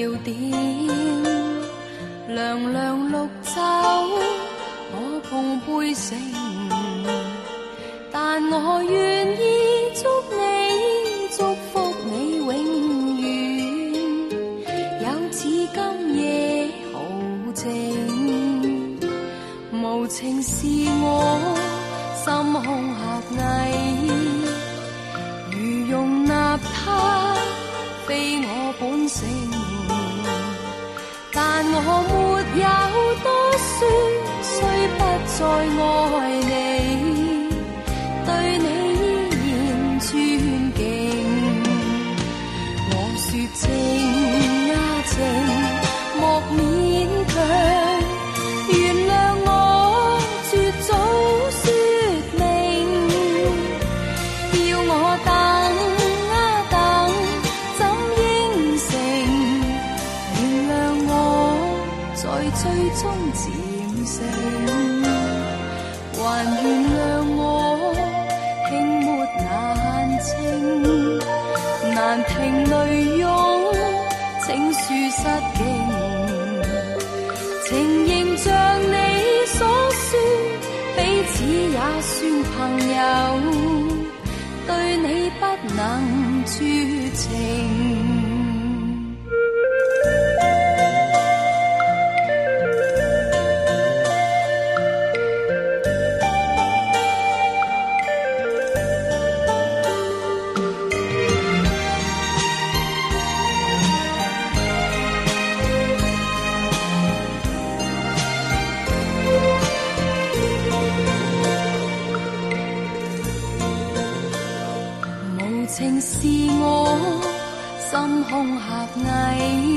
要點，涼涼綠酒，我碰杯醒，但我願意祝你，祝福你永遠，有似今夜豪情，無情是我心胸狹隘，如容納他非我本性，但我沒有多說，雖不再愛你，對你依然尊敬。我說情啊情，莫勉強，原諒我絕早說明，要我等啊等，怎應承？原諒我在最終漸成，還原諒我輕抹眼睛，難停淚湧，請恕失敬。情形像你所說，彼此也算朋友，對你不能絕情。情是我心胸狹隘，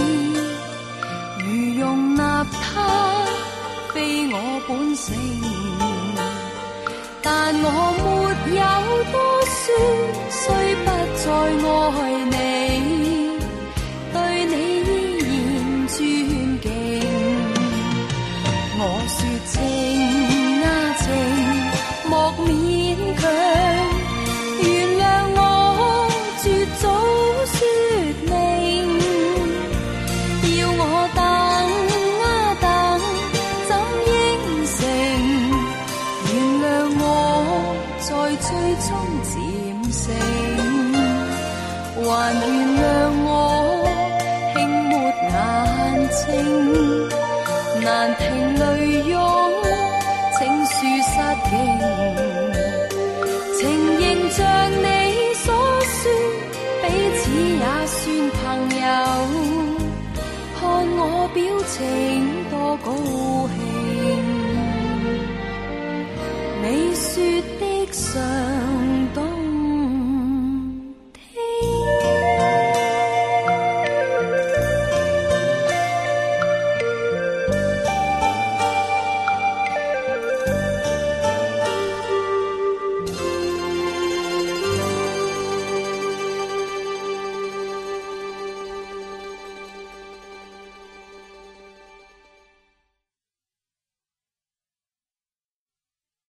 如容納他非我本性，但我沒有多說，雖不再愛你，對你依然尊敬。我說情啊情，莫勉強，絕早說明，要我等啊等，怎應承？原諒我在最終漸成，還原諒我輕抹眼睛，難停淚湧，請恕失敬。情形像你所說，彼此也算朋友，看我表情多高興。你說